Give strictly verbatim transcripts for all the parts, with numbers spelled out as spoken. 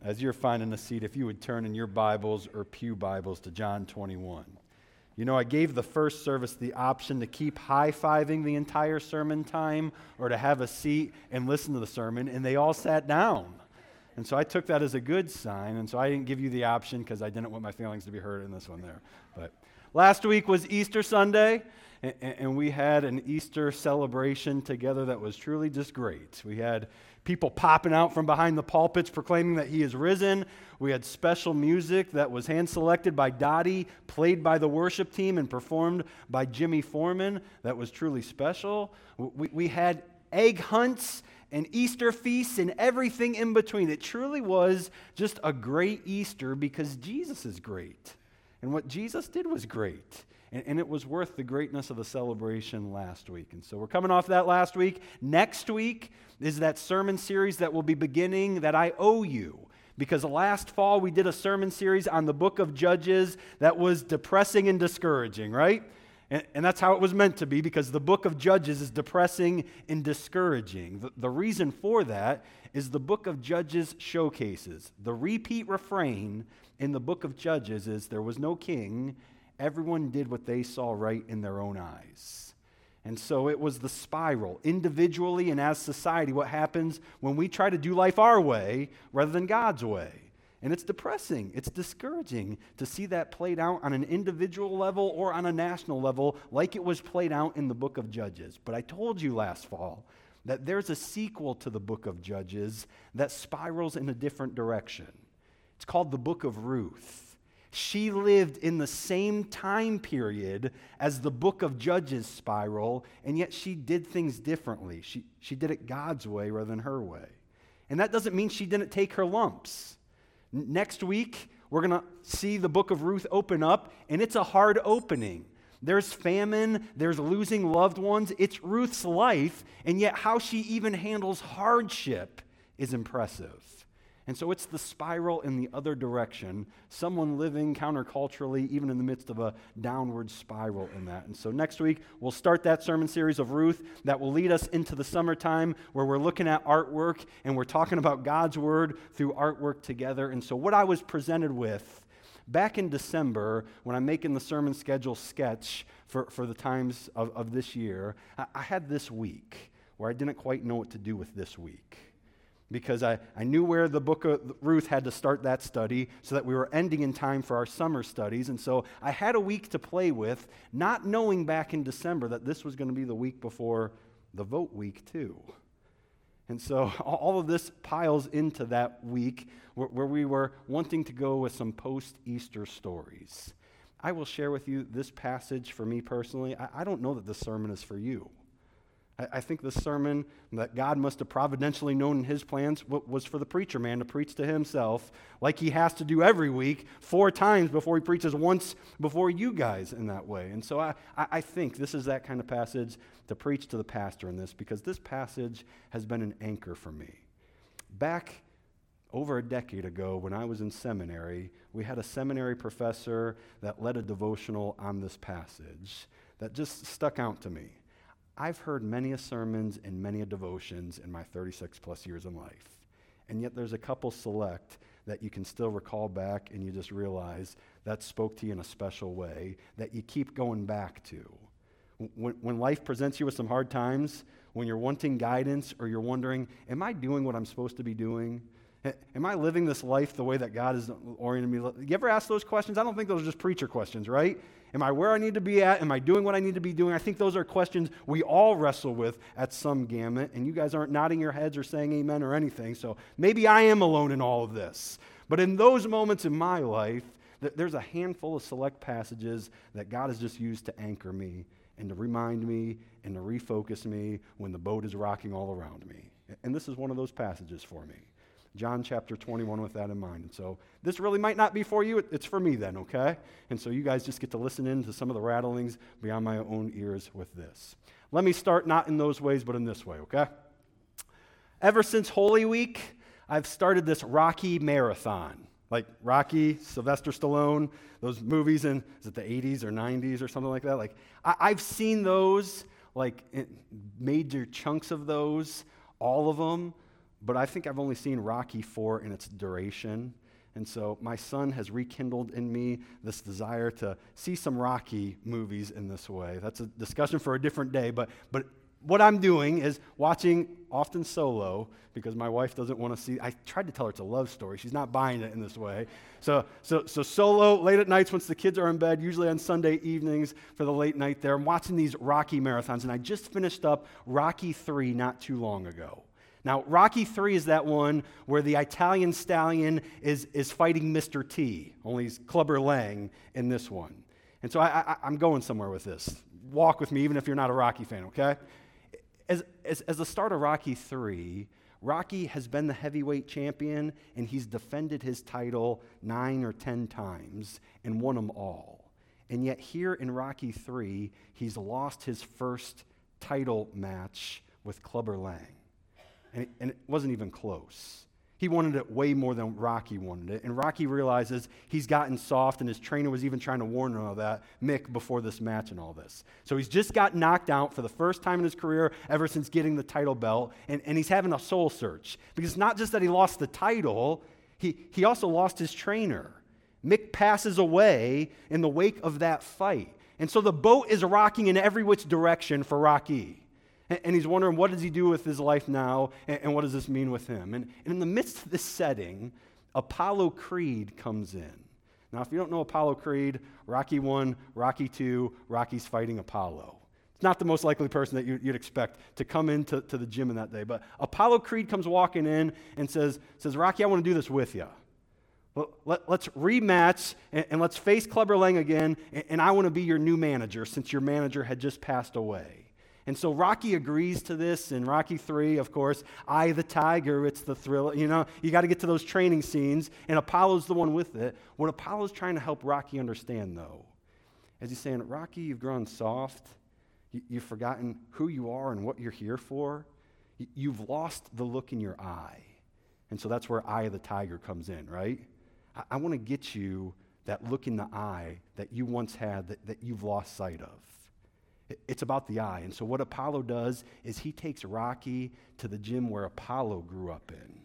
as you're finding a seat, if you would turn in your Bibles or pew Bibles to John twenty-one. You know, I gave the first service the option to keep high-fiving the entire sermon time or to have a seat and listen to the sermon, and they all sat down. And so I took that as a good sign, and so I didn't give you the option because I didn't want my feelings to be hurt in this one there. But last week was Easter Sunday, and, and we had an Easter celebration together that was truly just great. We had people popping out from behind the pulpits proclaiming that he is risen. We had special music that was hand-selected by Dottie, played by the worship team, and performed by Jimmy Foreman. That was truly special. We, we had egg hunts and Easter feasts and everything in between. It truly was just a great Easter because Jesus is great. And what Jesus did was great. And, and it was worth the greatness of the celebration last week. And so we're coming off that last week. Next week is that sermon series that will be beginning that I owe you. Because last fall we did a sermon series on the book of Judges that was depressing and discouraging, right? And, and that's how it was meant to be, because the book of Judges is depressing and discouraging. The, the reason for that is the book of Judges showcases. The repeat refrain in the book of Judges is there was no king. Everyone did what they saw right in their own eyes. And so it was the spiral, individually and as society, what happens when we try to do life our way rather than God's way. And it's depressing, it's discouraging to see that played out on an individual level or on a national level like it was played out in the book of Judges. But I told you last fall that there's a sequel to the book of Judges that spirals in a different direction. It's called the book of Ruth. She lived in the same time period as the book of Judges spiral, and yet she did things differently. She, she did it God's way rather than her way. And that doesn't mean she didn't take her lumps. N- next week, we're going to see the book of Ruth open up, and it's a hard opening. There's famine, there's losing loved ones. It's Ruth's life, and yet how she even handles hardship is impressive. And so it's the spiral in the other direction, someone living counterculturally even in the midst of a downward spiral in that. And so next week, we'll start that sermon series of Ruth that will lead us into the summertime where we're looking at artwork and we're talking about God's word through artwork together. And so what I was presented with back in December when I'm making the sermon schedule sketch for, for the times of, of this year, I, I had this week where I didn't quite know what to do with this week. Because I, I knew where the book of Ruth had to start that study so that we were ending in time for our summer studies. And so I had a week to play with, not knowing back in December that this was going to be the week before the vote week too. And so all of this piles into that week where, where we were wanting to go with some post-Easter stories. I will share with you this passage for me personally. I, I don't know that this sermon is for you. I think the sermon that God must have providentially known in his plans was for the preacher man to preach to himself like he has to do every week four times before he preaches once before you guys in that way. And so I, I think this is that kind of passage to preach to the pastor in this because this passage has been an anchor for me. Back over a decade ago when I was in seminary, we had a seminary professor that led a devotional on this passage that just stuck out to me. I've heard many a sermons and many a devotions in my thirty-six plus years in life. And yet there's a couple select that you can still recall back and you just realize that spoke to you in a special way that you keep going back to. When, when life presents you with some hard times, when you're wanting guidance or you're wondering, am I doing what I'm supposed to be doing? Am I living this life the way that God has oriented me? You ever ask those questions? I don't think those are just preacher questions, right? Am I where I need to be at? Am I doing what I need to be doing? I think those are questions we all wrestle with at some gamut, and you guys aren't nodding your heads or saying amen or anything, so maybe I am alone in all of this. But in those moments in my life, there's a handful of select passages that God has just used to anchor me and to remind me and to refocus me when the boat is rocking all around me. And this is one of those passages for me. John chapter twenty-one with that in mind. And so this really might not be for you. It's for me then, okay? And so you guys just get to listen in to some of the rattlings beyond my own ears with this. Let me start not in those ways, but in this way, okay? Ever since Holy Week, I've started this Rocky marathon. Like Rocky, Sylvester Stallone, those movies in, is it the eighties or nineties or something like that? Like I, I've seen those, like major chunks of those, all of them. but I think I've only seen Rocky four in its duration. And so my son has rekindled in me this desire to see some Rocky movies in this way. That's a discussion for a different day, but but what I'm doing is watching, often solo, because my wife doesn't want to see. I tried to tell her it's a love story. She's not buying it in this way. So so so solo, late at nights once the kids are in bed, usually on Sunday evenings for the late night there. I'm watching these Rocky marathons, and I just finished up Rocky three not too long ago. Now, Rocky three is that one where the Italian stallion is, is fighting Mister T, only he's Clubber Lang in this one. And so I, I, I'm going somewhere with this. Walk with me, even if you're not a Rocky fan, okay? As, as, as the start of Rocky three, Rocky has been the heavyweight champion, and he's defended his title nine or ten times and won them all. And yet here in Rocky three, he's lost his first title match with Clubber Lang. And it, and it wasn't even close. He wanted it way more than Rocky wanted it. And Rocky realizes he's gotten soft, and his trainer was even trying to warn him of that, Mick, before this match and all this. So he's just got knocked out for the first time in his career ever since getting the title belt, and, and he's having a soul search. Because it's not just that he lost the title, he, he also lost his trainer. Mick passes away in the wake of that fight. And so the boat is rocking in every which direction for Rocky. And he's wondering, what does he do with his life now, and what does this mean with him? And in the midst of this setting, Apollo Creed comes in. Now, if you don't know Apollo Creed, Rocky one, Rocky two, Rocky's fighting Apollo. It's not the most likely person that you'd expect to come into to the gym in that day, but Apollo Creed comes walking in and says, says Rocky, I want to do this with you. Well, let, let's rematch, and, and let's face Clubber Lang again, and, and I want to be your new manager since your manager had just passed away. And so Rocky agrees to this in Rocky three, of course. Eye the Tiger, it's the thrill. You know, you got to get to those training scenes, and Apollo's the one with it. What Apollo's trying to help Rocky understand, though, is he's saying, Rocky, you've grown soft. You, you've forgotten who you are and what you're here for. You, you've lost the look in your eye. And so that's where Eye of the Tiger comes in, right? I, I want to get you that look in the eye that you once had that, that you've lost sight of. It's about the eye. And so what Apollo does is he takes Rocky to the gym where Apollo grew up in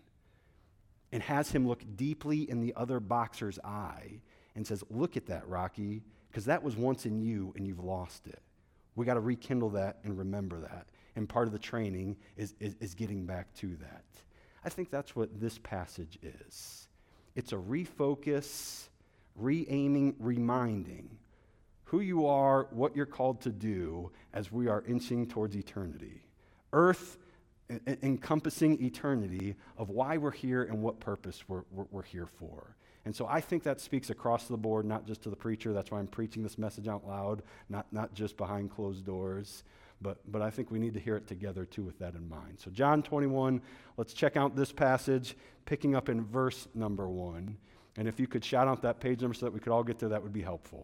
and has him look deeply in the other boxer's eye and says, look at that, Rocky, because that was once in you and you've lost it. We got to rekindle that and remember that. And part of the training is, is, is getting back to that. I think that's what this passage is. It's a refocus, re-aiming, reminding who you are, what you're called to do as we are inching towards eternity. Earth en- encompassing eternity of why we're here and what purpose we're, we're, we're here for. And so I think that speaks across the board, not just to the preacher. That's why I'm preaching this message out loud, not, not just behind closed doors. But, but I think we need to hear it together, too, with that in mind. So John twenty-one, let's check out this passage, picking up in verse number one. And if you could shout out that page number so that we could all get there, that would be helpful.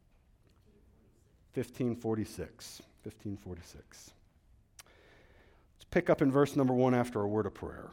fifteen forty-six. fifteen forty-six. Let's pick up in verse number one after a word of prayer.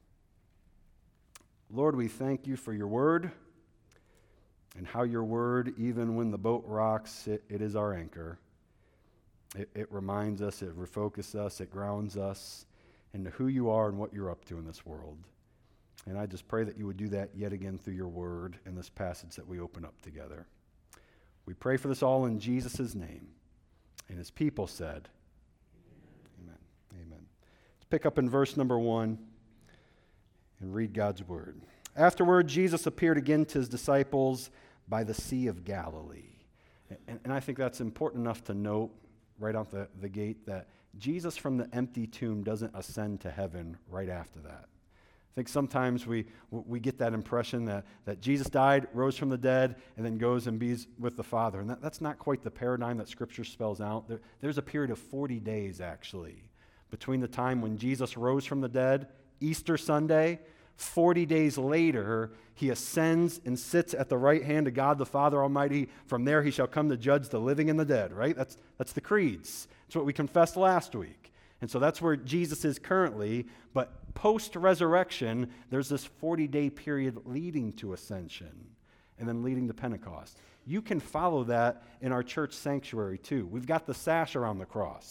Lord, we thank you for your word and how your word, even when the boat rocks, it, it is our anchor. It, it reminds us, it refocuses us, it grounds us into who you are and what you're up to in this world. And I just pray that you would do that yet again through your word in this passage that we open up together. We pray for this all in Jesus' name. And his people said, Amen. Amen. Amen. Let's pick up in verse number one and read God's word. Afterward, Jesus appeared again to his disciples by the Sea of Galilee. And, and I think that's important enough to note right out the, the gate that Jesus from the empty tomb doesn't ascend to heaven right after that. I think sometimes we we get that impression that, that Jesus died, rose from the dead, and then goes and be with the Father. And that, that's not quite the paradigm that Scripture spells out. There, there's a period of forty days, actually, between the time when Jesus rose from the dead, Easter Sunday, forty days later, he ascends and sits at the right hand of God the Father Almighty. From there he shall come to judge the living and the dead, right? That's, that's the creeds. That's what we confessed last week. And so that's where Jesus is currently, but post-resurrection, there's this forty-day period leading to ascension and then leading to Pentecost. You can follow that in our church sanctuary too. We've got the sash around the cross.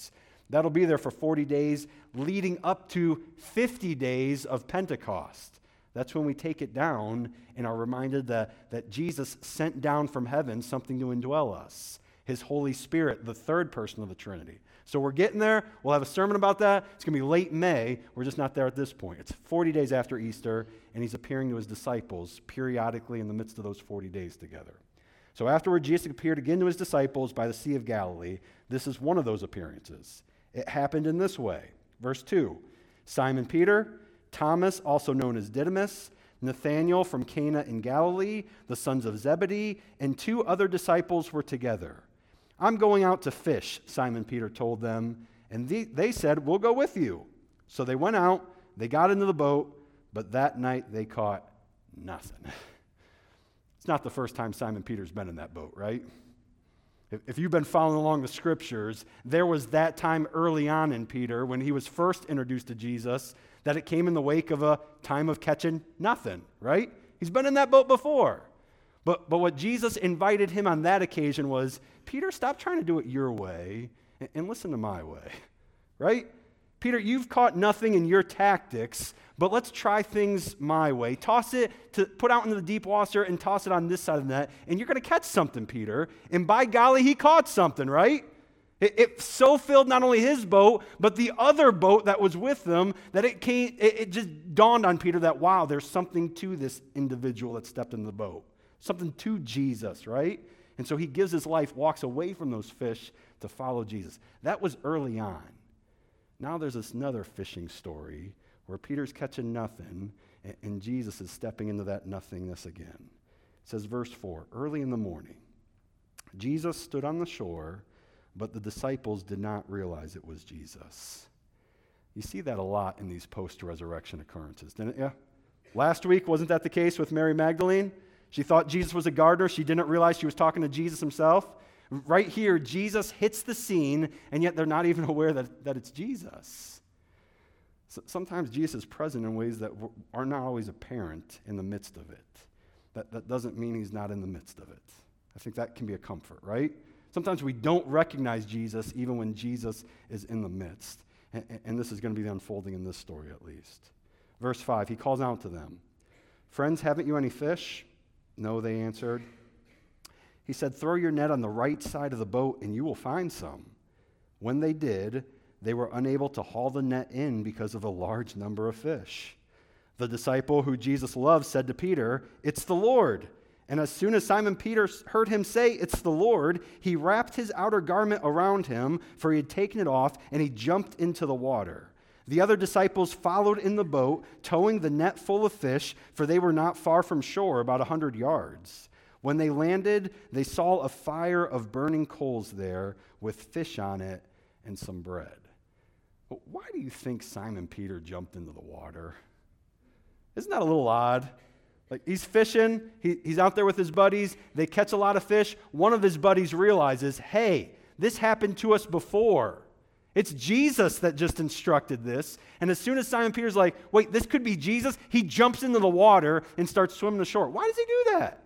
That'll be there for forty days, leading up to fifty days of Pentecost. That's when we take it down and are reminded that, that Jesus sent down from heaven something to indwell us, his Holy Spirit, the third person of the Trinity. So we're getting there. We'll have a sermon about that. It's going to be late May. We're just not there at this point. It's forty days after Easter, and he's appearing to his disciples periodically in the midst of those forty days together. So afterward, Jesus appeared again to his disciples by the Sea of Galilee. This is one of those appearances. It happened in this way. Verse two, Simon Peter, Thomas, also known as Didymus, Nathanael from Cana in Galilee, the sons of Zebedee, and two other disciples were together. I'm going out to fish, Simon Peter told them, and they, they said, we'll go with you. So they went out, they got into the boat, but that night they caught nothing. It's not the first time Simon Peter's been in that boat, right? If, if you've been following along the scriptures, there was that time early on in Peter when he was first introduced to Jesus that it came in the wake of a time of catching nothing, right? He's been in that boat before. But, but what Jesus invited him on that occasion was, Peter, stop trying to do it your way and, and listen to my way, right? Peter, you've caught nothing in your tactics, but let's try things my way. Toss it, to put out into the deep water and toss it on this side of the net, and you're going to catch something, Peter. And by golly, he caught something, right? It, it so filled not only his boat, but the other boat that was with them, that it came. It, it just dawned on Peter that, wow, there's something to this individual that stepped in the boat. Something to Jesus, right? And so he gives his life, walks away from those fish to follow Jesus. That was early on. Now there's this another fishing story where Peter's catching nothing and, and Jesus is stepping into that nothingness again. It says, verse four, early in the morning, Jesus stood on the shore, but the disciples did not realize it was Jesus. You see that a lot in these post-resurrection occurrences, didn't you? Last week, wasn't that the case with Mary Magdalene? She thought Jesus was a gardener. She didn't realize she was talking to Jesus himself. Right here, Jesus hits the scene, and yet they're not even aware that, that it's Jesus. So sometimes Jesus is present in ways that are not always apparent in the midst of it. That, that doesn't mean he's not in the midst of it. I think that can be a comfort, right? Sometimes we don't recognize Jesus even when Jesus is in the midst. And, and this is going to be the unfolding in this story at least. Verse five, he calls out to them, friends, haven't you any fish? No, they answered. He said, throw your net on the right side of the boat and you will find some. When they did, they were unable to haul the net in because of a large number of fish. The disciple who Jesus loved said to Peter, it's the Lord. And as soon as Simon Peter heard him say, it's the Lord, he wrapped his outer garment around him, for he had taken it off, and he jumped into the water. The other disciples followed in the boat, towing the net full of fish, for they were not far from shore, about a hundred yards. When they landed, they saw a fire of burning coals there with fish on it and some bread. But why do you think Simon Peter jumped into the water? Isn't that a little odd? Like he's fishing, he, he's out there with his buddies, they catch a lot of fish. One of his buddies realizes, hey, this happened to us before. It's Jesus that just instructed this. And as soon as Simon Peter's like, wait, this could be Jesus, he jumps into the water and starts swimming ashore. Why does he do that?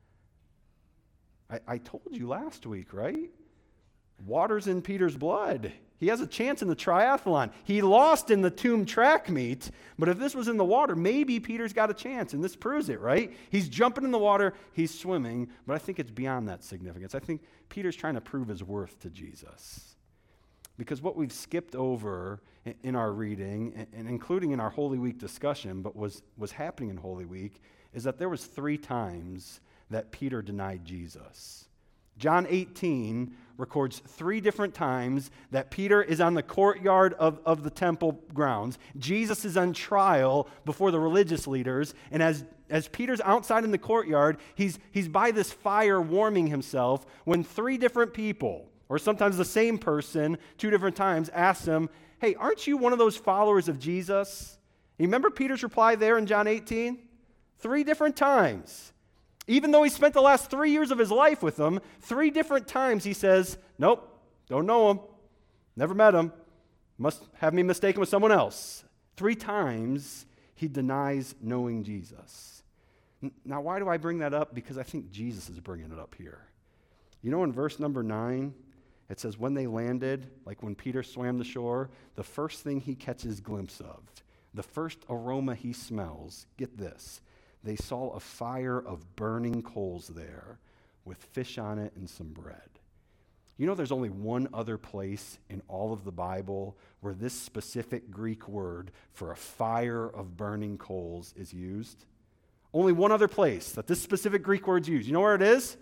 I, I told you last week, right? Water's in Peter's blood. He has a chance in the triathlon. He lost in the tomb track meet, but if this was in the water, maybe Peter's got a chance, and this proves it, right? He's jumping in the water, he's swimming, but I think it's beyond that significance. I think Peter's trying to prove his worth to Jesus. Because what we've skipped over in our reading, and including in our Holy Week discussion, but was, was happening in Holy Week, is that there was three times that Peter denied Jesus. John eighteen records three different times that Peter is on the courtyard of, of the temple grounds. Jesus is on trial before the religious leaders, and as, as Peter's outside in the courtyard, he's, he's by this fire warming himself when three different people, or sometimes the same person, two different times, ask him, hey, aren't you one of those followers of Jesus? You remember Peter's reply there in John eighteen? Three different times. Even though he spent the last three years of his life with them, three different times he says, nope, don't know him, never met him, must have me mistaken with someone else. Three times he denies knowing Jesus. Now, why do I bring that up? Because I think Jesus is bringing it up here. You know, in verse number nine, It says when they landed, like when Peter swam the shore, the first thing he catches glimpse of, the first aroma he smells, get this, they saw a fire of burning coals there with fish on it and some bread. You know there's only one other place in all of the Bible where this specific Greek word for a fire of burning coals is used? Only one other place that this specific Greek word's used. You know where it is?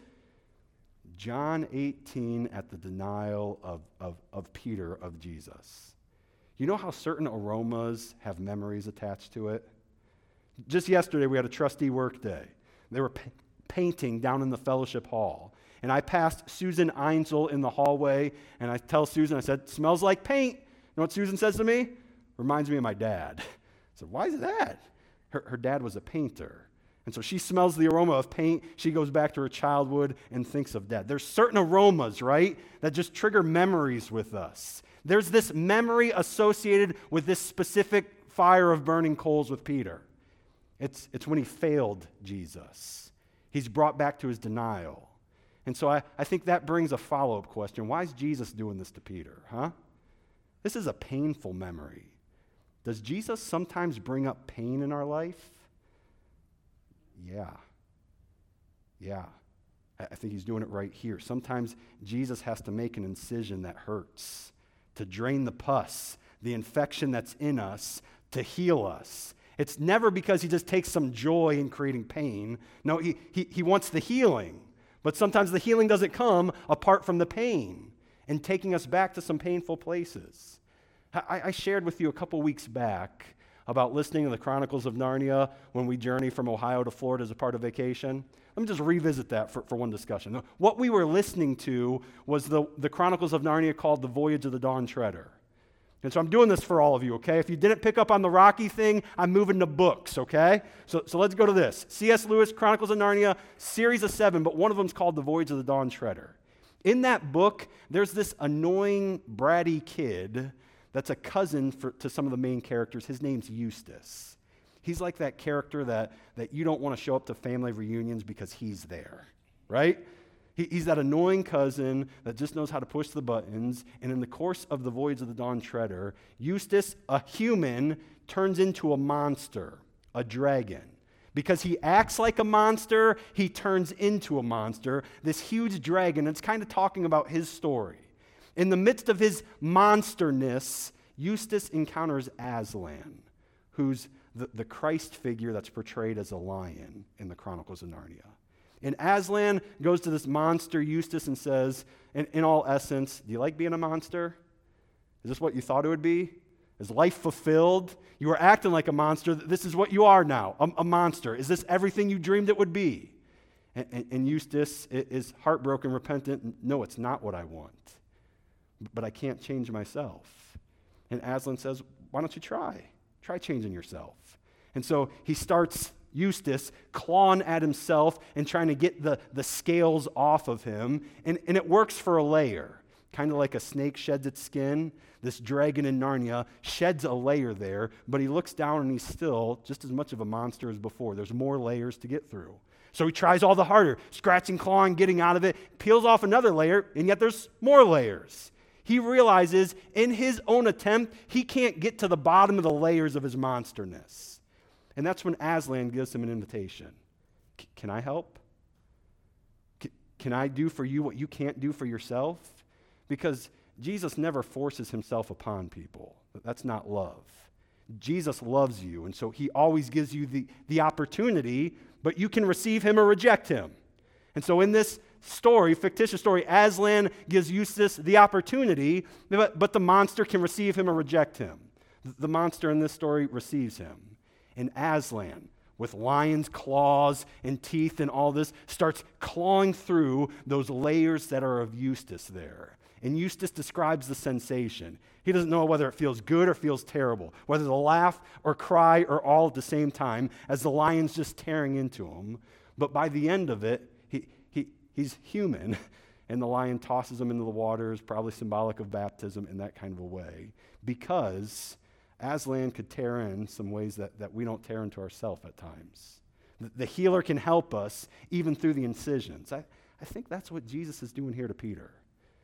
John eighteen at the denial of, of, of Peter of Jesus. You know how certain aromas have memories attached to it? Just yesterday we had a trustee work day. They were pa- painting down in the fellowship hall. And I passed Susan Einzel in the hallway, and I tell Susan, I said, smells like paint. You know what Susan says to me? Reminds me of my dad. I said, why is that? Her, her dad was a painter. And so she smells the aroma of paint. She goes back to her childhood and thinks of dad. There's certain aromas, right, that just trigger memories with us. There's this memory associated with this specific fire of burning coals with Peter. It's, it's when he failed Jesus. He's brought back to his denial. And so I, I think that brings a follow-up question. Why is Jesus doing this to Peter, huh? This is a painful memory. Does Jesus sometimes bring up pain in our life? Yeah. Yeah. I, I think he's doing it right here. Sometimes Jesus has to make an incision that hurts to drain the pus, the infection that's in us, to heal us. It's never because he just takes some joy in creating pain. No, he, he, he wants the healing. But sometimes the healing doesn't come apart from the pain and taking us back to some painful places. I, I shared with you a couple weeks back about listening to the Chronicles of Narnia when we journey from Ohio to Florida as a part of vacation. Let me just revisit that for, for one discussion. What we were listening to was the, the Chronicles of Narnia called The Voyage of the Dawn Treader. And so I'm doing this for all of you, okay? If you didn't pick up on the Rocky thing, I'm moving to books, okay? So, so let's go to this. C S. Lewis, Chronicles of Narnia, series of seven, but one of them is called The Voyage of the Dawn Treader. In that book, there's this annoying, bratty kid that's a cousin for, to some of the main characters. His name's Eustace. He's like that character that, that you don't want to show up to family reunions because he's there, right? He, he's that annoying cousin that just knows how to push the buttons, and in the course of the Voyage of the Dawn Treader, Eustace, a human, turns into a monster, a dragon. Because he acts like a monster, he turns into a monster, this huge dragon. It's kind of talking about his story. In the midst of his monsterness, Eustace encounters Aslan, who's the, the Christ figure that's portrayed as a lion in the Chronicles of Narnia. And Aslan goes to this monster, Eustace, and says, in, in all essence, do you like being a monster? Is this what you thought it would be? Is life fulfilled? You were acting like a monster. This is what you are now, a, a monster. Is this everything you dreamed it would be? And, and, and Eustace is heartbroken, repentant. No, it's not what I want. But I can't change myself. And Aslan says, why don't you try? Try changing yourself. And so he starts, Eustace, clawing at himself and trying to get the, the scales off of him. And, and it works for a layer. Kind of like a snake sheds its skin. This dragon in Narnia sheds a layer there, but he looks down and he's still just as much of a monster as before. There's more layers to get through. So he tries all the harder, scratching, clawing, getting out of it, peels off another layer, and yet there's more layers. He realizes in his own attempt, he can't get to the bottom of the layers of his monsterness. And that's when Aslan gives him an invitation. C- can I help? C- can I do for you what you can't do for yourself? Because Jesus never forces himself upon people. That's not love. Jesus loves you, and so he always gives you the, the opportunity, but you can receive him or reject him. And so in this story, fictitious story, Aslan gives Eustace the opportunity, but, but the monster can receive him or reject him. The monster in this story receives him. And Aslan, with lion's claws and teeth and all this, starts clawing through those layers that are of Eustace there. And Eustace describes the sensation. He doesn't know whether it feels good or feels terrible, whether to laugh or cry or all at the same time as the lion's just tearing into him. But by the end of it, he, he he's human, and the lion tosses him into the waters, probably symbolic of baptism in that kind of a way, because Aslan could tear in some ways that, that we don't tear into ourselves at times. The, the healer can help us even through the incisions. I, I think that's what Jesus is doing here to Peter.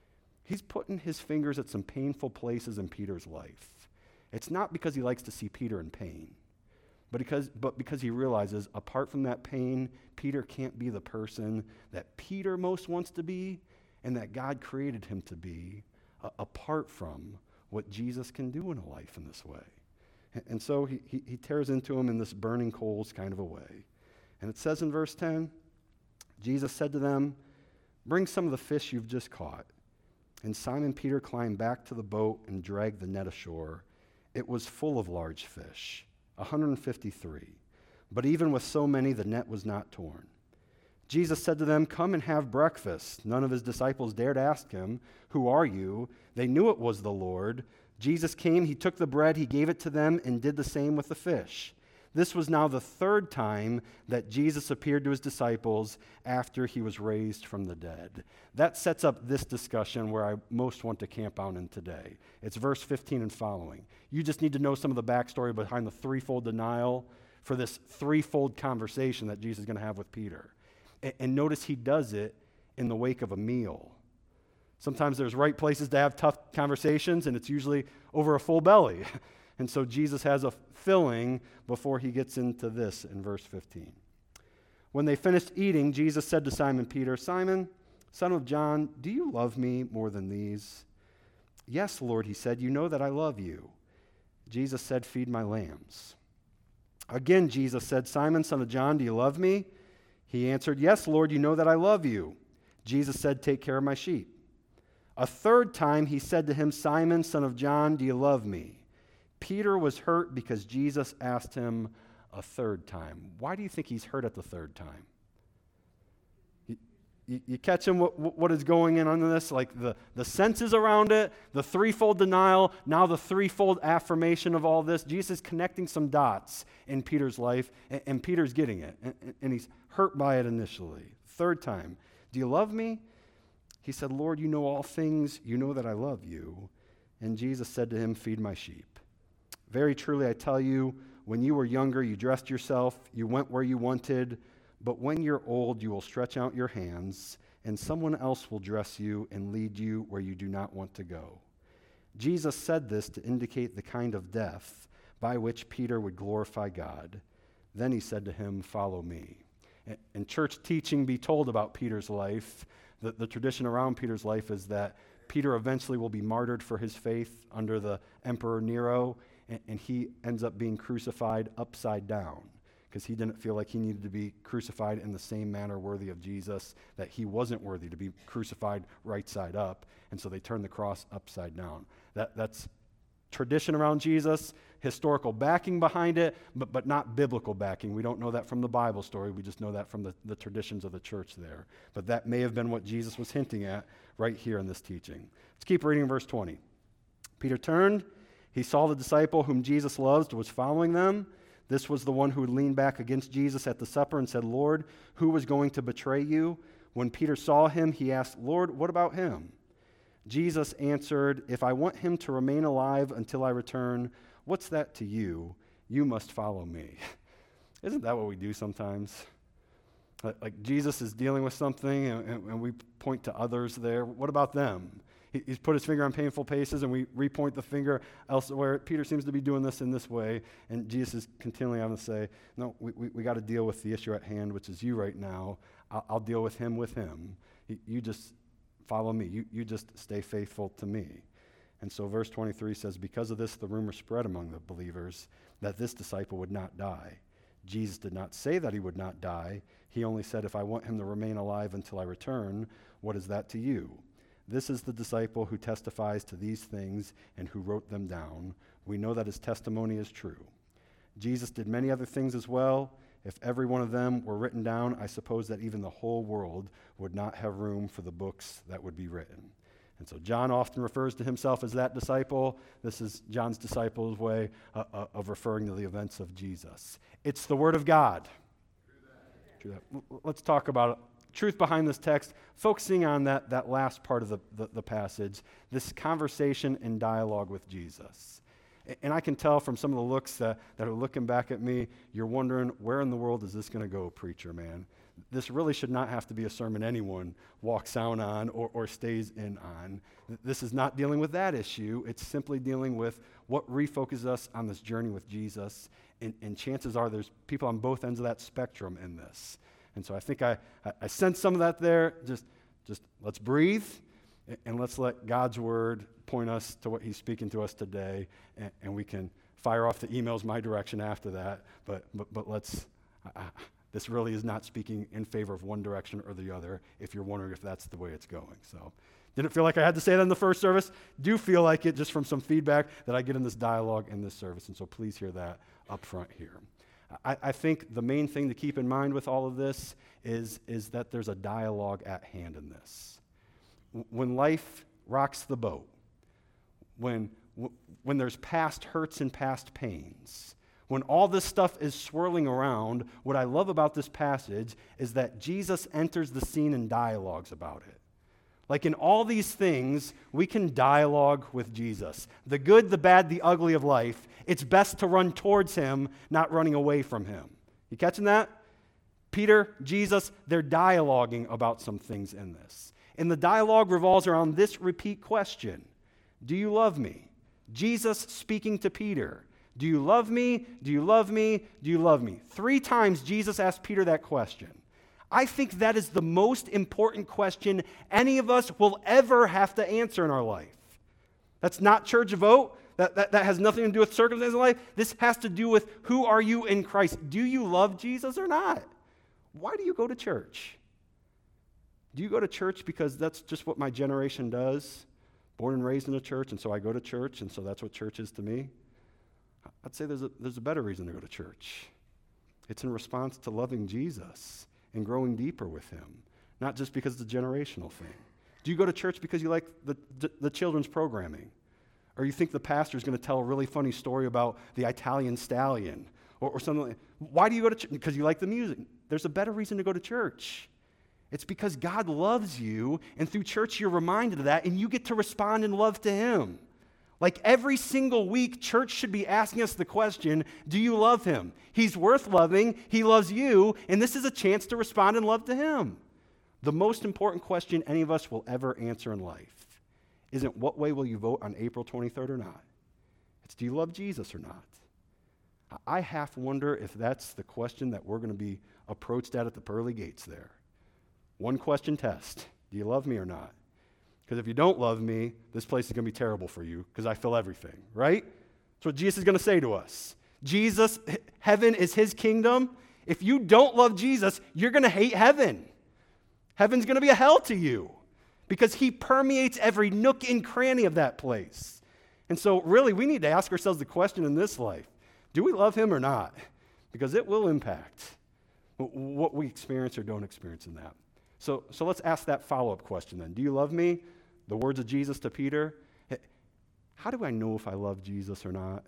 he's putting his fingers at some painful places in Peter's life. It's not because he likes to see Peter in pain, but because, but because he realizes apart from that pain, Peter can't be the person that Peter most wants to be and that God created him to be, uh, apart from what Jesus can do in a life in this way. And, and so he, he, he tears into him in this burning coals kind of a way. And it says in verse ten, Jesus said to them, "Bring some of the fish you've just caught." And Simon Peter climbed back to the boat and dragged the net ashore. It was full of large fish, one hundred fifty-three. But even with so many, the net was not torn. Jesus said to them, "Come and have breakfast." None of his disciples dared ask him, "Who are you?" They knew it was the Lord. Jesus came, he took the bread, he gave it to them, and did the same with the fish. This was now the third time that Jesus appeared to his disciples after he was raised from the dead. That sets up this discussion where I most want to camp out in today. It's verse fifteen and following. You just need to know some of the backstory behind the threefold denial for this threefold conversation that Jesus is going to have with Peter. And, and notice he does it in the wake of a meal. Sometimes there's right places to have tough conversations, and it's usually over a full belly. And so Jesus has a filling before he gets into this in verse fifteen. When they finished eating, Jesus said to Simon Peter, "Simon, son of John, do you love me more than these?" "Yes, Lord," he said, "you know that I love you." Jesus said, "Feed my lambs." Again, Jesus said, "Simon, son of John, do you love me?" He answered, "Yes, Lord, you know that I love you." Jesus said, "Take care of my sheep." A third time he said to him, "Simon, son of John, do you love me?" Peter was hurt because Jesus asked him a third time. Why do you think he's hurt at the third time? You, you, you catch him what, what is going in on this? Like the, the senses around it, the threefold denial, now the threefold affirmation of all this. Jesus is connecting some dots in Peter's life, and, and Peter's getting it, and, and he's hurt by it initially. Third time, "Do you love me?" He said, "Lord, you know all things. You know that I love you." And Jesus said to him, "Feed my sheep. Very truly, I tell you, when you were younger, you dressed yourself, you went where you wanted, but when you're old, you will stretch out your hands, and someone else will dress you and lead you where you do not want to go." Jesus said this to indicate the kind of death by which Peter would glorify God. Then he said to him, "Follow me." And church teaching be told about Peter's life, the, the tradition around Peter's life is that Peter eventually will be martyred for his faith under the Emperor Nero, and, and he ends up being crucified upside down because he didn't feel like he needed to be crucified in the same manner worthy of Jesus, that he wasn't worthy to be crucified right side up, and so they turned the cross upside down. That, that's tradition around Jesus, historical backing behind it, but, but not biblical backing. We don't know that from the Bible story. We just know that from the, the traditions of the church there. But that may have been what Jesus was hinting at right here in this teaching. Let's keep reading verse twenty. Peter turned. He saw the disciple whom Jesus loved was following them. This was the one who had leaned back against Jesus at the supper and said, "Lord, who was going to betray you?" When Peter saw him, he asked, "Lord, what about him?" Jesus answered, "If I want him to remain alive until I return, what's that to you? You must follow me." Isn't that what we do sometimes? Like, like Jesus is dealing with something, and, and, and we point to others there. What about them? He, he's put his finger on painful places, and we repoint the finger elsewhere. Peter seems to be doing this in this way, and Jesus is continually having to say, "No, we, we, we got to deal with the issue at hand, which is you right now. I'll, I'll deal with him with him. You, you just follow me. You, you just stay faithful to me." And so verse twenty-three says, because of this, the rumor spread among the believers that this disciple would not die. Jesus did not say that he would not die. He only said, "If I want him to remain alive until I return, what is that to you?" This is the disciple who testifies to these things and who wrote them down. We know that his testimony is true. Jesus did many other things as well. If every one of them were written down, I suppose that even the whole world would not have room for the books that would be written. And so John often refers to himself as that disciple. This is John's disciple's way uh, uh, of referring to the events of Jesus. It's the Word of God. True that. True that. Let's talk about it. Truth behind this text, focusing on that, that last part of the, the, the passage, this conversation and dialogue with Jesus. And I can tell from some of the looks that, that are looking back at me, you're wondering, where in the world is this going to go, preacher, man? This really should not have to be a sermon anyone walks out on or, or stays in on. This is not dealing with that issue. It's simply dealing with what refocuses us on this journey with Jesus. And, and chances are there's people on both ends of that spectrum in this. And so I think I, I, I sense some of that there. Just, just let's breathe and, and let's let God's word point us to what he's speaking to us today. And, and we can fire off the emails my direction after that. But, but, but let's... Uh, This really is not speaking in favor of one direction or the other, if you're wondering if that's the way it's going. So, didn't feel like I had to say that in the first service. Do feel like it just from some feedback that I get in this dialogue in this service. And so please hear that up front here. I, I think the main thing to keep in mind with all of this is, is that there's a dialogue at hand in this. When life rocks the boat, when, when there's past hurts and past pains, when all this stuff is swirling around, what I love about this passage is that Jesus enters the scene and dialogues about it. Like in all these things, we can dialogue with Jesus. The good, the bad, the ugly of life, it's best to run towards him, not running away from him. You catching that? Peter, Jesus, they're dialoguing about some things in this. And the dialogue revolves around this repeat question. Do you love me? Jesus speaking to Peter. Do you love me? Do you love me? Do you love me? Three times Jesus asked Peter that question. I think that is the most important question any of us will ever have to answer in our life. That's not church vote. That, that, that has nothing to do with circumstances in life. This has to do with who are you in Christ. Do you love Jesus or not? Why do you go to church? Do you go to church because that's just what my generation does? Born and raised in a church, and so I go to church, and so that's what church is to me? I'd say there's a, there's a better reason to go to church. It's in response to loving Jesus and growing deeper with him, not just because it's a generational thing. Do you go to church because you like the, the, the children's programming? Or you think the pastor is going to tell a really funny story about the Italian stallion or, or something like that? Why do you go to church? Because you like the music. There's a better reason to go to church. It's because God loves you, and through church you're reminded of that, and you get to respond in love to him. Like every single week, church should be asking us the question, do you love him? He's worth loving, he loves you, and this is a chance to respond in love to him. The most important question any of us will ever answer in life isn't what way will you vote on April twenty-third or not. It's do you love Jesus or not? I half wonder if that's the question that we're going to be approached at at the pearly gates there. One question test, do you love me or not? Because if you don't love me, this place is going to be terrible for you because I fill everything, right? That's what Jesus is going to say to us. Jesus, heaven is his kingdom. If you don't love Jesus, you're going to hate heaven. Heaven's going to be a hell to you because he permeates every nook and cranny of that place. And so really, we need to ask ourselves the question in this life, do we love him or not? Because it will impact what we experience or don't experience in that. So, so let's ask that follow-up question then. Do you love me? The words of Jesus to Peter. How do I know if I love Jesus or not?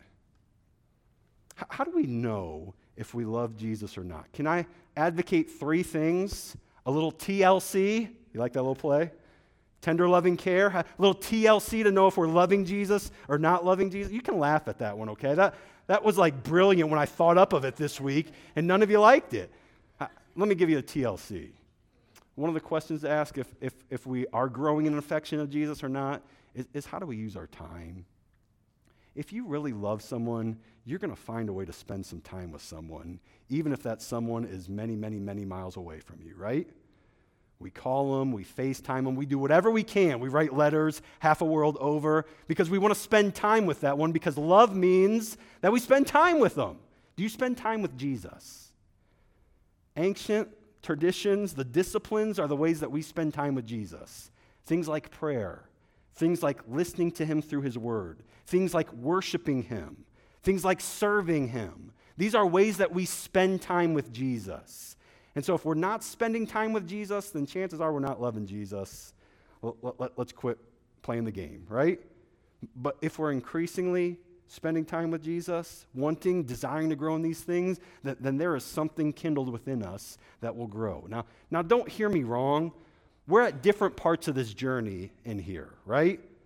How, how do we know if we love Jesus or not? Can I advocate three things? A little T L C. You like that little play? Tender loving care. A little T L C to know if we're loving Jesus or not loving Jesus. You can laugh at that one, okay? That, that was like brilliant when I thought up of it this week, and none of you liked it. Uh, let me give you a T L C. One of the questions to ask if, if, if we are growing in an affection of Jesus or not is, is how do we use our time? If you really love someone, you're going to find a way to spend some time with someone, even if that someone is many, many, many miles away from you, right? We call them, we FaceTime them, we do whatever we can. We write letters half a world over because we want to spend time with that one because love means that we spend time with them. Do you spend time with Jesus? Ancient traditions, the disciplines are the ways that we spend time with Jesus. Things like prayer, things like listening to him through his word, things like worshiping him, things like serving him. These are ways that we spend time with Jesus. And so if we're not spending time with Jesus, then chances are we're not loving Jesus. Let, let, let's quit playing the game, right? But if we're increasingly spending time with Jesus, wanting, desiring to grow in these things, that, then there is something kindled within us that will grow. Now, now, don't hear me wrong. We're at different parts of this journey in here, right?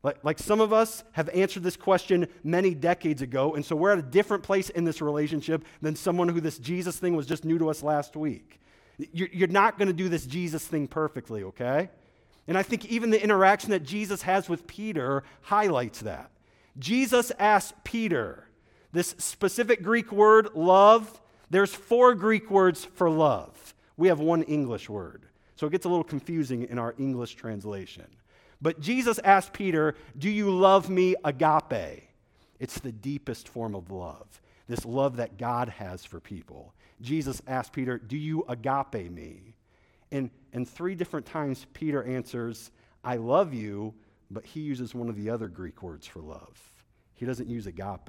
Like, like some of us have answered this question many decades ago, and so we're at a different place in this relationship than someone who this Jesus thing was just new to us last week. You're, you're not going to do this Jesus thing perfectly, okay? And I think even the interaction that Jesus has with Peter highlights that. Jesus asks Peter, this specific Greek word, love, there's four Greek words for love. We have one English word. So it gets a little confusing in our English translation. But Jesus asked Peter, do you love me, agape? It's the deepest form of love, this love that God has for people. Jesus asked Peter, do you agape me? And, and three different times Peter answers, I love you, but he uses one of the other Greek words for love. He doesn't use agape.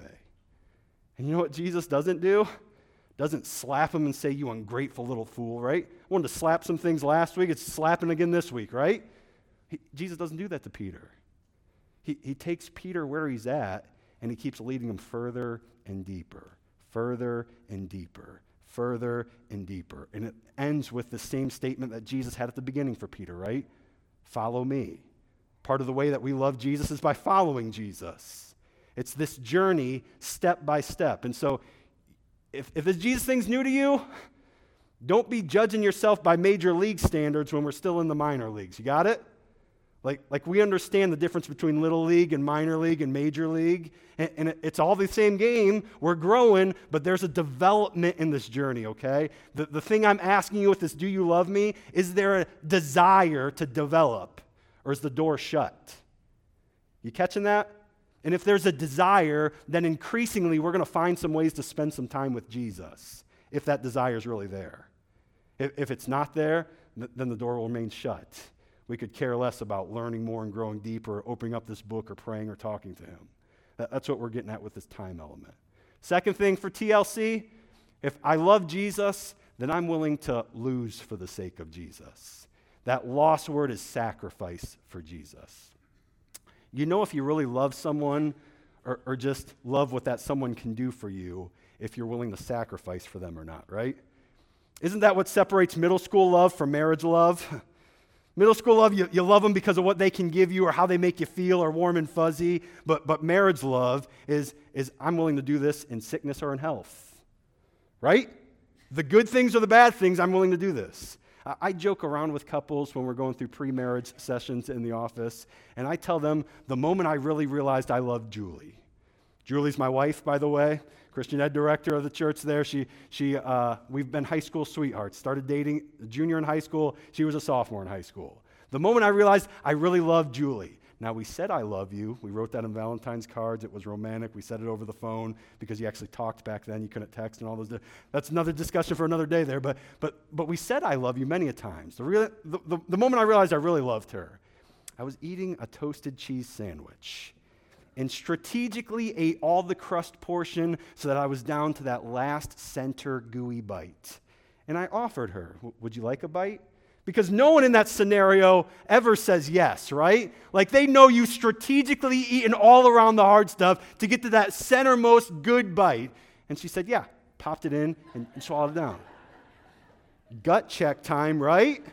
And you know what Jesus doesn't do? Doesn't slap him and say, you ungrateful little fool, right? I wanted to slap some things last week. It's slapping again this week, right? He, Jesus doesn't do that to Peter. He, he takes Peter where he's at, and he keeps leading him further and deeper, further and deeper, further and deeper. And it ends with the same statement that Jesus had at the beginning for Peter, right? Follow me. Part of the way that we love Jesus is by following Jesus. It's this journey step by step. And so if, if this Jesus thing's new to you, don't be judging yourself by major league standards when we're still in the minor leagues. You got it? Like, like we understand the difference between little league and minor league and major league, and, and it, it's all the same game. We're growing, but there's a development in this journey, okay? The, the thing I'm asking you with this, do you love me? Is there a desire to develop, or is the door shut? You catching that? And if there's a desire, then increasingly we're going to find some ways to spend some time with Jesus, if that desire is really there. If, if it's not there, th- then the door will remain shut. We could care less about learning more and growing deeper, or opening up this book, or praying, or talking to him. That, that's what we're getting at with this time element. Second thing for T L C, if I love Jesus, then I'm willing to lose for the sake of Jesus. That lost word is sacrifice for Jesus. You know if you really love someone, or, or just love what that someone can do for you, if you're willing to sacrifice for them or not, right? Isn't that what separates middle school love from marriage love? Middle school love, you, you love them because of what they can give you or how they make you feel or warm and fuzzy. But, but marriage love is, is I'm willing to do this in sickness or in health. Right? The good things or the bad things, I'm willing to do this. I, I joke around with couples when we're going through pre-marriage sessions in the office, and I tell them the moment I really realized I loved Julie. Julie's my wife, by the way, Christian ed director of the church there. She, she, uh, we've been high school sweethearts. Started dating a junior in high school. She was a sophomore in high school. The moment I realized I really loved Julie. Now, we said I love you. We wrote that on Valentine's cards. It was romantic. We said it over the phone because you actually talked back then. You couldn't text and all those. That's another discussion for another day there. But, but, but we said I love you many a times. The, real, the, the, the moment I realized I really loved her, I was eating a toasted cheese sandwich and strategically ate all the crust portion so that I was down to that last center gooey bite. And I offered her, would you like a bite? Because no one in that scenario ever says yes, right? Like they know you strategically eaten all around the hard stuff to get to that centermost good bite. And she said, yeah, popped it in and, and swallowed it down. Gut check time, right?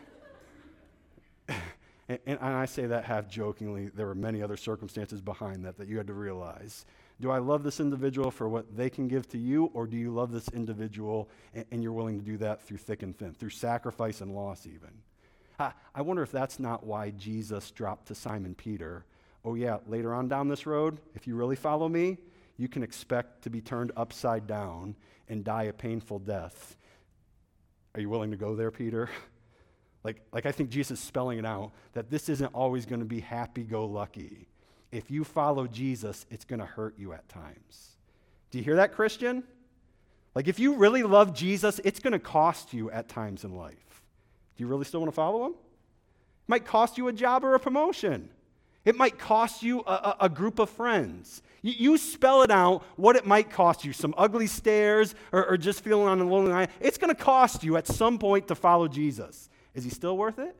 And, and I say that half jokingly. There were many other circumstances behind that that you had to realize. Do I love this individual for what they can give to you, or do you love this individual and, and you're willing to do that through thick and thin, through sacrifice and loss even? I, I wonder if that's not why Jesus dropped to Simon Peter, oh yeah, later on down this road, if you really follow me, you can expect to be turned upside down and die a painful death. Are you willing to go there, Peter? Like, like I think Jesus is spelling it out, that this isn't always going to be happy-go-lucky. If you follow Jesus, it's going to hurt you at times. Do you hear that, Christian? Like, if you really love Jesus, it's going to cost you at times in life. Do you really still want to follow him? It might cost you a job or a promotion. It might cost you a, a, a group of friends. You, you spell it out what it might cost you, some ugly stares or, or just feeling on a lonely island. It's going to cost you at some point to follow Jesus. Is he still worth it?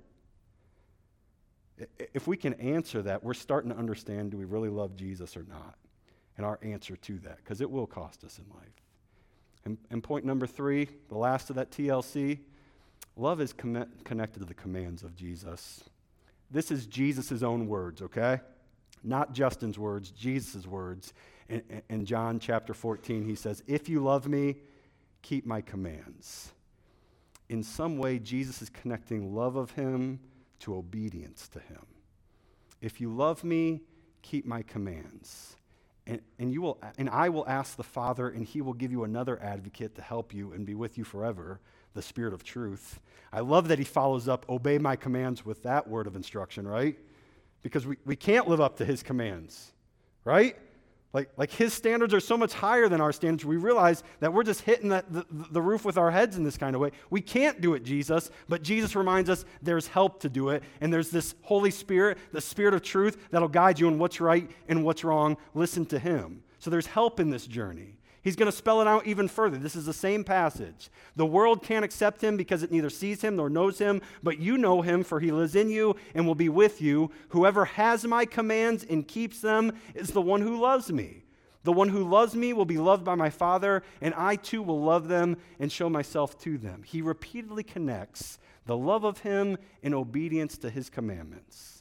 If we can answer that, we're starting to understand, do we really love Jesus or not? And our answer to that, because it will cost us in life. And, and point number three, the last of that T L C, love is com- connected to the commands of Jesus. This is Jesus' own words, okay? Not Justin's words, Jesus' words. In, in John chapter fourteen, he says, if you love me, keep my commands. In some way, Jesus is connecting love of him to obedience to him. If you love me, keep my commands. And, and, you will, and I will ask the Father, and he will give you another advocate to help you and be with you forever, the Spirit of truth. I love that he follows up, obey my commands with that word of instruction, right? Because we, we can't live up to his commands, right? Like, like his standards are so much higher than our standards. We realize that we're just hitting the, the, the roof with our heads in this kind of way. We can't do it, Jesus, but Jesus reminds us there's help to do it, and there's this Holy Spirit, the Spirit of truth, that'll guide you in what's right and what's wrong. Listen to him. So there's help in this journey. He's going to spell it out even further. This is the same passage. The world can't accept him because it neither sees him nor knows him, but you know him, for he lives in you and will be with you. Whoever has my commands and keeps them is the one who loves me. The one who loves me will be loved by my Father, and I too will love them and show myself to them. He repeatedly connects the love of him in obedience to his commandments.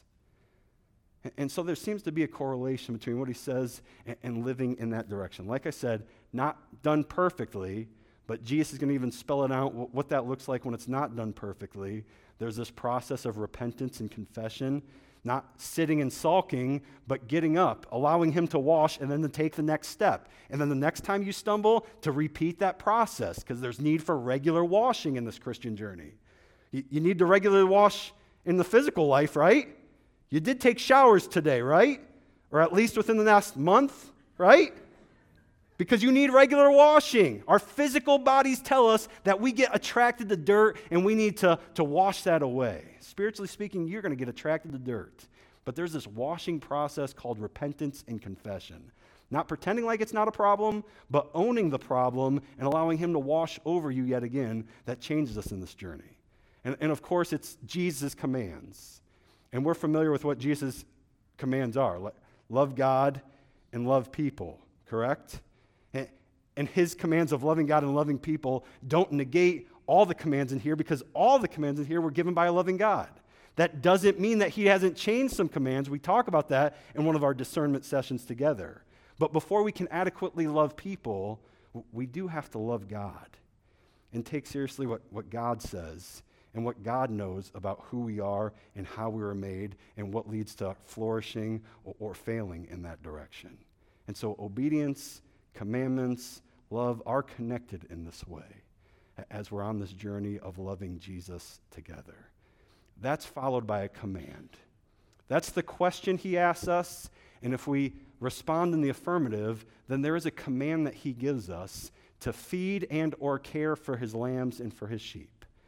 And so there seems to be a correlation between what he says and, and living in that direction. Like I said, not done perfectly, but Jesus is going to even spell it out, what, what that looks like when it's not done perfectly. There's this process of repentance and confession, not sitting and sulking, but getting up, allowing him to wash, and then to take the next step. And then the next time you stumble, to repeat that process, because there's need for regular washing in this Christian journey. You, you need to regularly wash in the physical life, right? You did take showers today, right? Or at least within the last month, right? Because you need regular washing. Our physical bodies tell us that we get attracted to dirt and we need to, to wash that away. Spiritually speaking, you're going to get attracted to dirt. But there's this washing process called repentance and confession. Not pretending like it's not a problem, but owning the problem and allowing him to wash over you yet again. That changes us in this journey. And, and of course, it's Jesus' commands. And we're familiar with what Jesus' commands are. Love God and love people, correct? And, and his commands of loving God and loving people don't negate all the commands in here, because all the commands in here were given by a loving God. That doesn't mean that he hasn't changed some commands. We talk about that in one of our discernment sessions together. But before we can adequately love people, we do have to love God and take seriously what, what God says and what God knows about who we are and how we were made and what leads to flourishing or, or failing in that direction. And so obedience, commandments, love are connected in this way as we're on this journey of loving Jesus together. That's followed by a command. That's the question he asks us, and if we respond in the affirmative, then there is a command that he gives us to feed and or care for his lambs and for his sheep.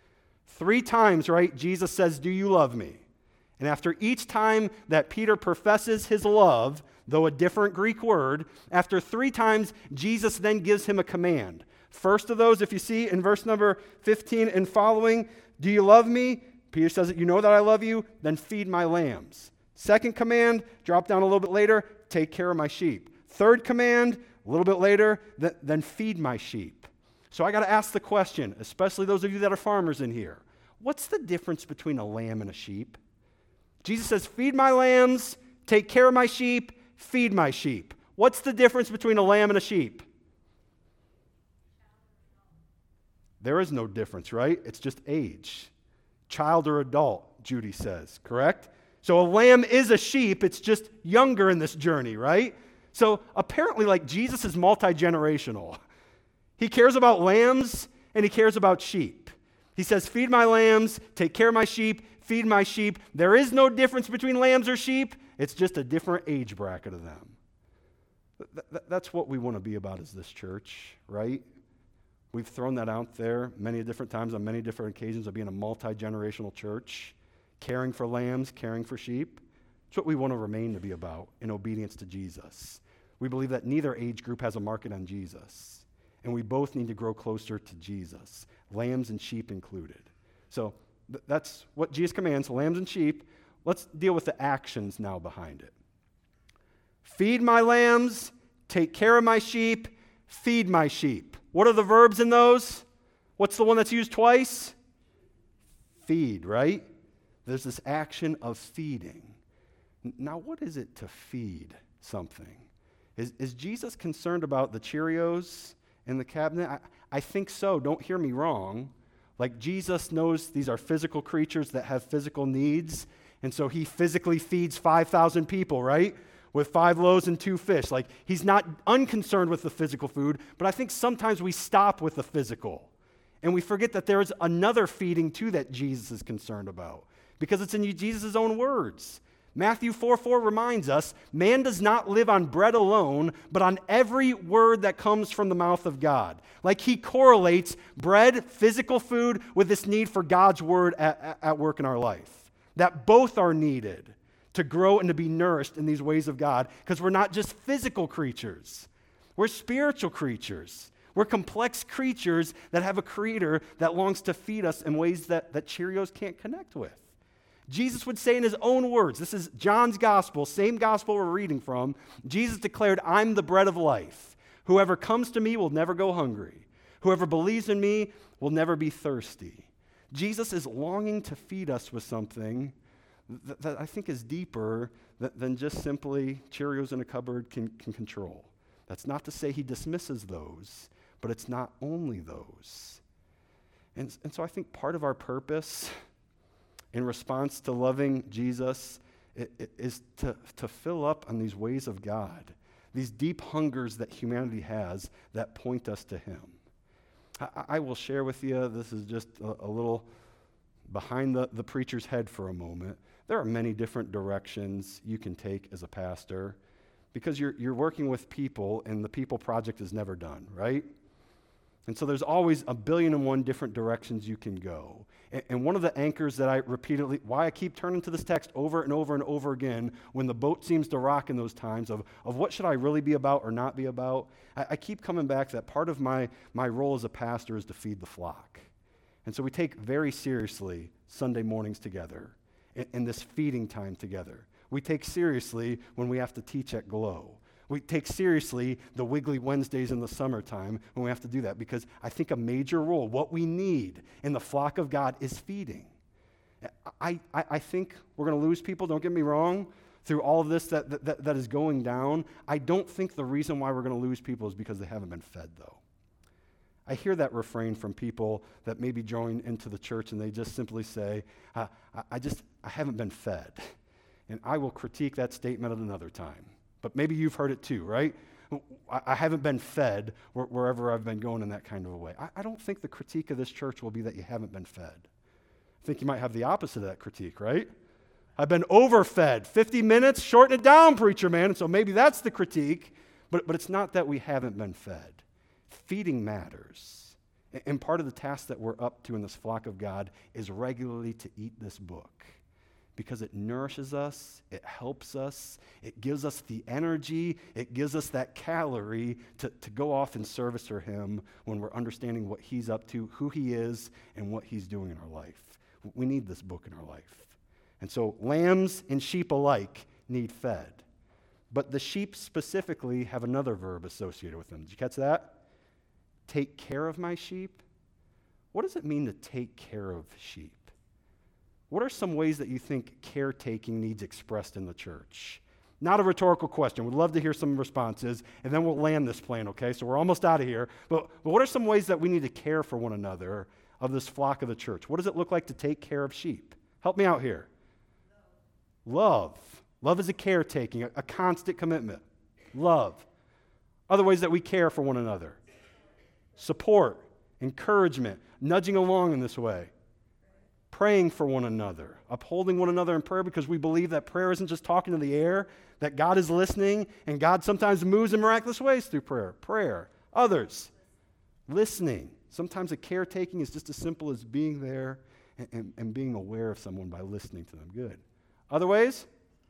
Three times, right, Jesus says, do you love me? And after each time that Peter professes his love, though a different Greek word, after three times, Jesus then gives him a command. First of those, if you see in verse number fifteen and following, do you love me? Peter says, you know that I love you, then feed my lambs. Second command, drop down a little bit later, take care of my sheep. Third command, a little bit later, th- then feed my sheep. So I got to ask the question, especially those of you that are farmers in here, what's the difference between a lamb and a sheep? Jesus says, feed my lambs, take care of my sheep, feed my sheep. What's the difference between a lamb and a sheep? There is no difference, right? It's just age. Child or adult, Judy says, correct? So a lamb is a sheep, it's just younger in this journey, right? So apparently, like, Jesus is multi-generational. He cares about lambs and he cares about sheep. He says, feed my lambs, take care of my sheep, feed my sheep. There is no difference between lambs or sheep. It's just a different age bracket of them. Th- th- that's what we want to be about as this church, right? We've thrown that out there many different times on many different occasions of being a multi-generational church, caring for lambs, caring for sheep. It's what we want to remain to be about in obedience to Jesus. We believe that neither age group has a market on Jesus, and we both need to grow closer to Jesus, lambs and sheep included. So th- that's what Jesus commands, lambs and sheep. Let's deal with the actions now behind it. Feed my lambs, take care of my sheep, feed my sheep. What are the verbs in those? What's the one that's used twice? Feed, right? There's this action of feeding. N- Now, what is it to feed something? Is, is Jesus concerned about the Cheerios in the cabinet? I, I think so. Don't hear me wrong. Like, Jesus knows these are physical creatures that have physical needs, and so he physically feeds five thousand people, right? With five loaves and two fish. Like, he's not unconcerned with the physical food, but I think sometimes we stop with the physical, and we forget that there is another feeding too that Jesus is concerned about, because it's in Jesus' own words. Matthew four four reminds us, man does not live on bread alone, but on every word that comes from the mouth of God. Like, he correlates bread, physical food, with this need for God's word at, at work in our life. That both are needed to grow and to be nourished in these ways of God, because we're not just physical creatures. We're spiritual creatures. We're complex creatures that have a creator that longs to feed us in ways that, that Cheerios can't connect with. Jesus would say in his own words, this is John's gospel, same gospel we're reading from, Jesus declared, "I'm the bread of life. Whoever comes to me will never go hungry. Whoever believes in me will never be thirsty." Jesus is longing to feed us with something that, that I think is deeper than, than just simply Cheerios in a cupboard can, can control. That's not to say he dismisses those, but it's not only those. And, and so I think part of our purpose in response to loving Jesus it, it is to, to fill up on these ways of God, these deep hungers that humanity has that point us to him. I, I will share with you, this is just a, a little behind the, the preacher's head for a moment. There are many different directions you can take as a pastor, because you're, you're working with people, and the people project is never done, right? And so there's always a billion and one different directions you can go. And, and one of the anchors that I repeatedly, why I keep turning to this text over and over and over again when the boat seems to rock in those times of, of what should I really be about or not be about, I, I keep coming back that part of my, my role as a pastor is to feed the flock. And so we take very seriously Sunday mornings together and, and this feeding time together. We take seriously when we have to teach at Glow. We take seriously the Wiggly Wednesdays in the summertime when we have to do that, because I think a major role, what we need in the flock of God, is feeding. I, I, I think we're going to lose people, don't get me wrong, through all of this that, that, that is going down. I don't think the reason why we're going to lose people is because they haven't been fed, though. I hear that refrain from people that maybe join into the church and they just simply say, uh, I, I just, I haven't been fed. And I will critique that statement at another time. But maybe you've heard it too, right? I, I haven't been fed wh- wherever I've been going in that kind of a way. I, I don't think the critique of this church will be that you haven't been fed. I think you might have the opposite of that critique, right? I've been overfed. fifty minutes, shorten it down, preacher man. And so maybe that's the critique, but, but it's not that we haven't been fed. Feeding matters. And part of the task that we're up to in this flock of God is regularly to eat this book, because it nourishes us, it helps us, it gives us the energy, it gives us that calorie to, to go off and service for him when we're understanding what he's up to, who he is, and what he's doing in our life. We need this book in our life. And so lambs and sheep alike need fed. But the sheep specifically have another verb associated with them. Did you catch that? Take care of my sheep? What does it mean to take care of sheep? What are some ways that you think caretaking needs expressed in the church? Not a rhetorical question. We'd love to hear some responses, and then we'll land this plane, okay? So we're almost out of here. But, but what are some ways that we need to care for one another of this flock of the church? What does it look like to take care of sheep? Help me out here. Love. Love is a caretaking, a, a constant commitment. Love. Other ways that we care for one another. Support, encouragement, nudging along in this way. Praying for one another, upholding one another in prayer, because we believe that prayer isn't just talking to the air, that God is listening, and God sometimes moves in miraculous ways through prayer. Prayer. Others. Listening. Sometimes a caretaking is just as simple as being there and, and, and being aware of someone by listening to them. Good. Other ways?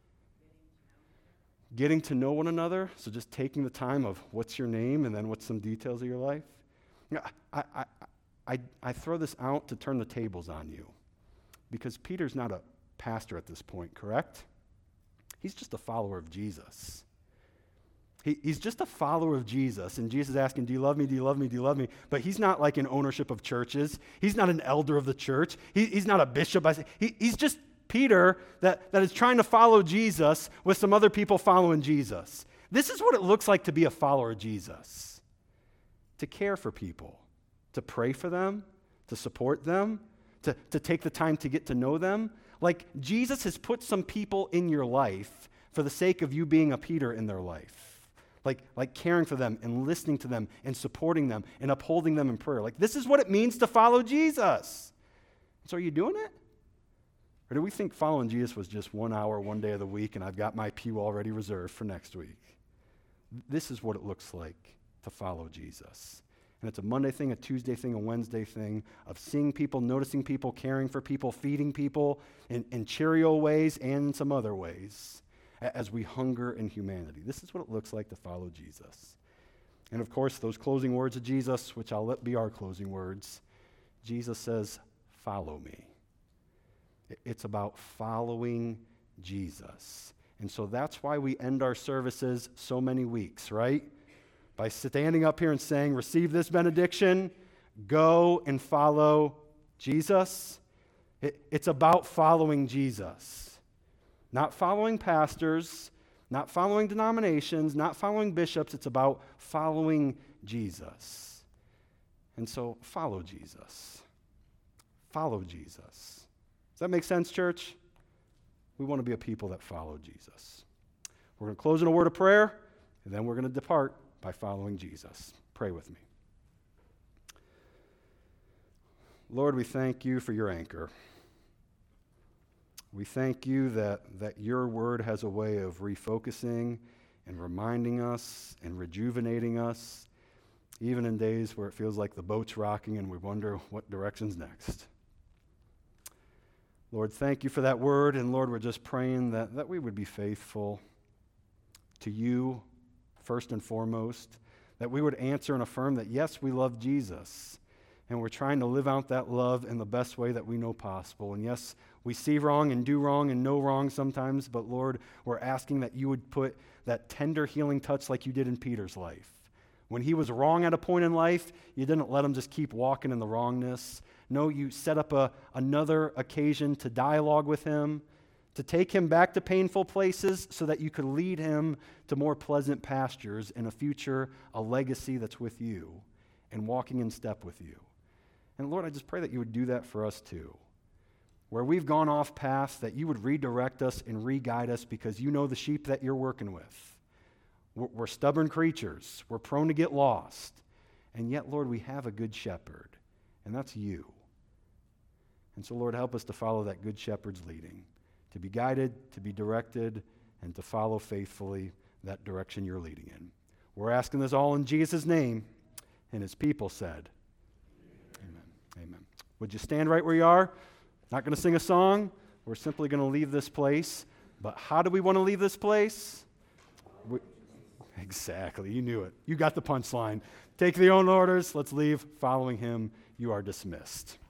Getting to know one another. So just taking the time of what's your name and then what's some details of your life. You know, I, I, I, I throw this out to turn the tables on you, because Peter's not a pastor at this point, correct? He's just a follower of Jesus. He, he's just a follower of Jesus, and Jesus is asking, do you love me, do you love me, do you love me? But he's not like in ownership of churches. He's not an elder of the church. He, he's not a bishop. He, he's just Peter that, that is trying to follow Jesus with some other people following Jesus. This is what it looks like to be a follower of Jesus. To care for people, to pray for them, to support them, to, to take the time to get to know them. Like Jesus has put some people in your life for the sake of you being a Peter in their life. Like, like caring for them and listening to them and supporting them and upholding them in prayer. Like this is what it means to follow Jesus. So are you doing it? Or do we think following Jesus was just one hour, one day of the week, and I've got my pew already reserved for next week? This is what it looks like to follow Jesus. And it's a Monday thing, a Tuesday thing, a Wednesday thing of seeing people, noticing people, caring for people, feeding people in, in Cheerio ways and in some other ways as we hunger in humanity. This is what it looks like to follow Jesus. And of course, those closing words of Jesus, which I'll let be our closing words, Jesus says, follow me. It's about following Jesus. And so that's why we end our services so many weeks, right? By standing up here and saying, receive this benediction, go and follow Jesus. It, it's about following Jesus. Not following pastors, not following denominations, not following bishops. It's about following Jesus. And so follow Jesus. Follow Jesus. Does that make sense, church? We want to be a people that follow Jesus. We're going to close in a word of prayer, and then we're going to depart by following Jesus. Pray with me. Lord, we thank you for your anchor. We thank you that, that your word has a way of refocusing and reminding us and rejuvenating us, even in days where it feels like the boat's rocking and we wonder what direction's next. Lord, thank you for that word, and Lord, we're just praying that, that we would be faithful to you first and foremost, that we would answer and affirm that, yes, we love Jesus, and we're trying to live out that love in the best way that we know possible. And yes, we see wrong and do wrong and know wrong sometimes, but Lord, we're asking that you would put that tender healing touch like you did in Peter's life. When he was wrong at a point in life, you didn't let him just keep walking in the wrongness. No, you set up a, another occasion to dialogue with him, to take him back to painful places so that you could lead him to more pleasant pastures in a future, a legacy that's with you and walking in step with you. And Lord, I just pray that you would do that for us too. Where we've gone off path, that you would redirect us and re-guide us because you know the sheep that you're working with. We're, we're stubborn creatures. We're prone to get lost. And yet, Lord, we have a good shepherd, and that's you. And so, Lord, help us to follow that good shepherd's leading, to be guided, to be directed, and to follow faithfully that direction you're leading in. We're asking this all in Jesus' name, and his people said, Amen. Amen. Would you stand right where you are? Not going to sing a song. We're simply going to leave this place. But how do we want to leave this place? We, exactly. You knew it. You got the punchline. Take the own orders. Let's leave following him. You are dismissed.